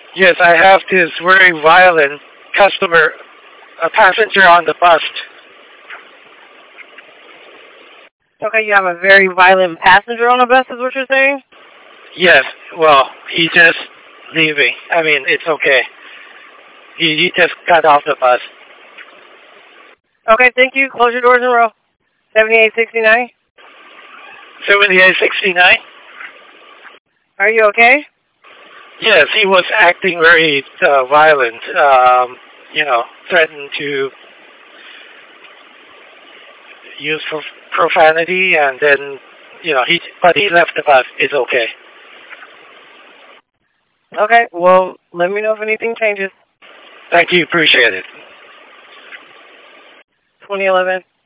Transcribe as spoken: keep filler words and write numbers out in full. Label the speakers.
Speaker 1: Yes, I have this very violent customer, a passenger on the bus.
Speaker 2: Okay, you have a very violent passenger on the bus, is what you're saying?
Speaker 1: Yes, well, he just leaving. I mean, it's okay. He, he just got off the bus.
Speaker 2: Okay, thank you. Close your doors and roll. seventy-eight sixty-nine.
Speaker 1: seventy-eight sixty-nine?
Speaker 2: Are you okay?
Speaker 1: Yes, he was acting very uh, violent. Um, you know, threatened to use prof- profanity, and then, you know, he but he left the bus. It's okay.
Speaker 2: Okay, well, let me know if anything changes.
Speaker 1: Thank you. Appreciate it.
Speaker 2: twenty eleven